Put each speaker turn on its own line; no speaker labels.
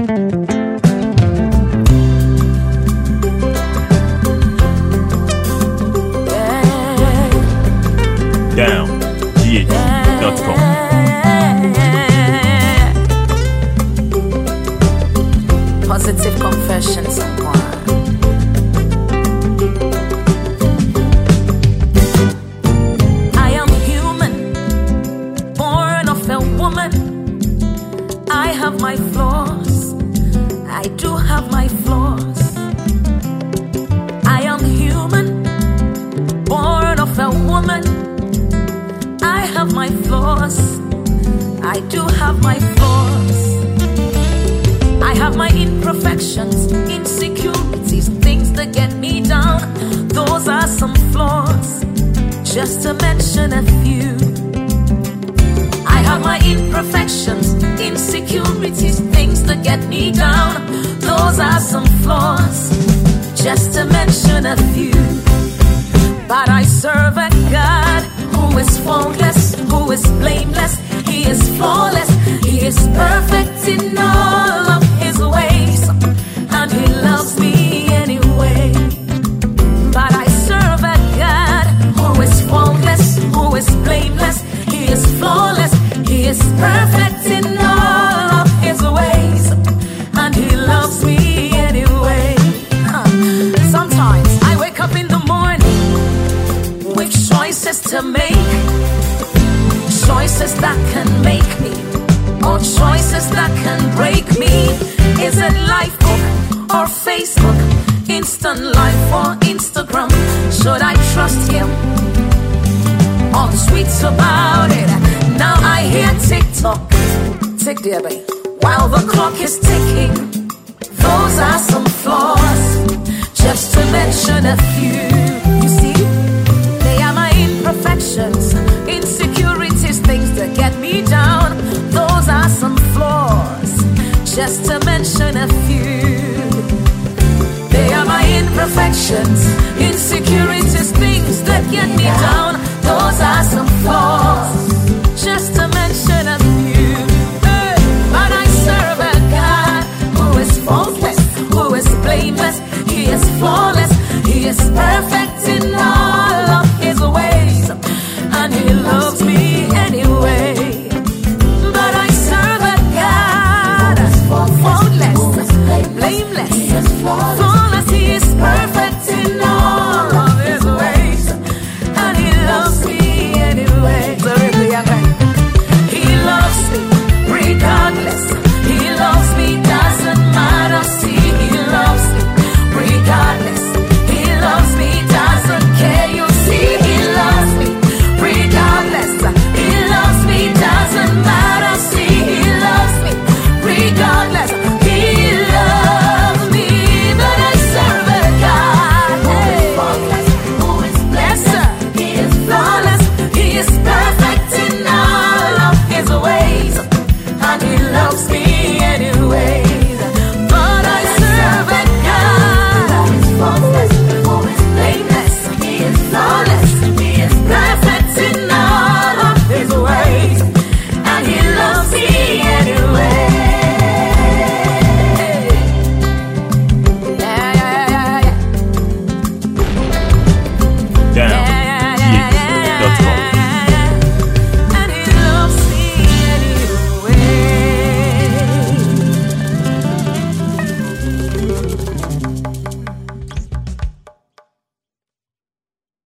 downgh.com.
Positive confessions. I am human, born of a woman. I have my flaws. I do have my flaws. I am human, born of a woman. I have my flaws. I do have my flaws. I have my imperfections, insecurities, things that get me down. Those are some flaws, just to mention a few. I have my imperfections, insecurities, things that get me down. Those are some flaws, just to mention a few. But I serve a God who is faultless, who is blameless. He is flawless, He is perfect in all of His ways, and He loves me anyway. But I serve a God who is faultless, who is blameless. He is flawless, He is perfect in all of His ways, and He loves me anyway. Sometimes I wake up in the morning with choices to make, choices that can make me, or choices that can break me. Is it Lifebook or Facebook, Instant Life or Instagram? Should I trust Him or tweets about it? Now I hear TikTok, tick dear babe, while the clock is ticking. Those are some flaws, just to mention a few. You see, they are my imperfections, insecurities, things that get me down. Those are some flaws, just to mention a few. They are my imperfections, insecurities, things that get me down. Those are some flaws, just to